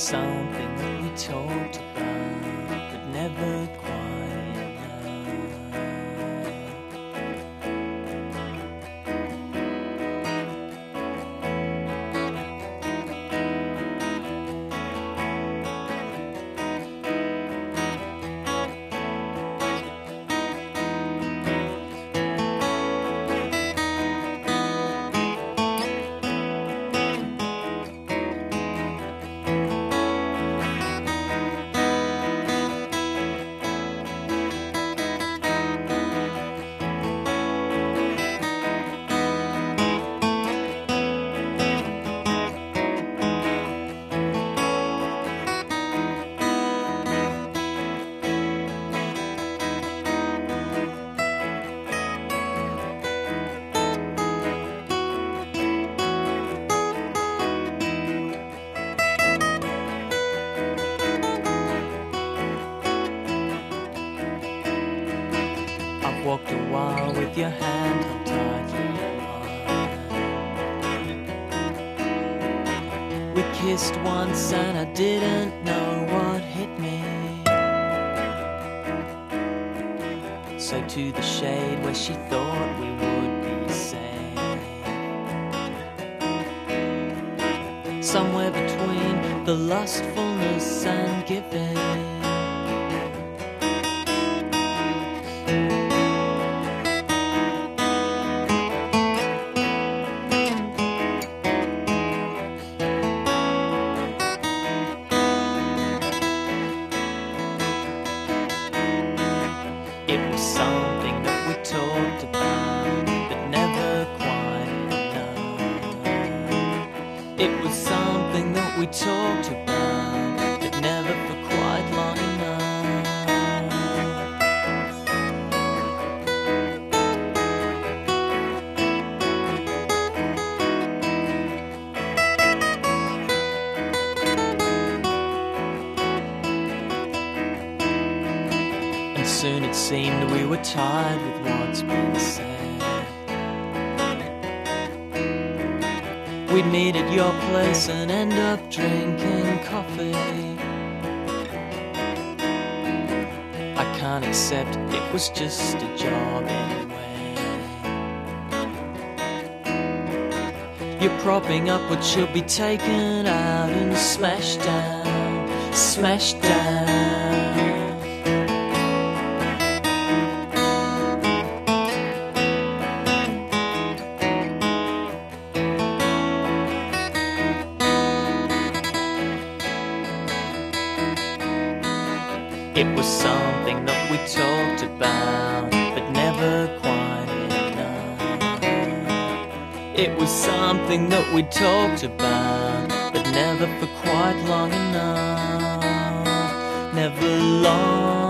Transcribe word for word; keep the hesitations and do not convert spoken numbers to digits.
something that we talked about, but never quite enough. Walked a while with your hand held tightly in mine. We kissed once and I didn't know what hit me. So to the shade where she thought we would be safe, somewhere between the lustfulness and giving. It was something that we talked about, but never quite enough. It was something that we talked about, but never for quite long soon it seemed we were tired with what's been said. We'd meet at your place and end up drinking coffee. I can't accept it was just a job anyway. You're propping up what should be taken out and smashed down, smashed down. It was something that we talked about, but never quite enough. It was something that we talked about, but never for quite long enough. Never long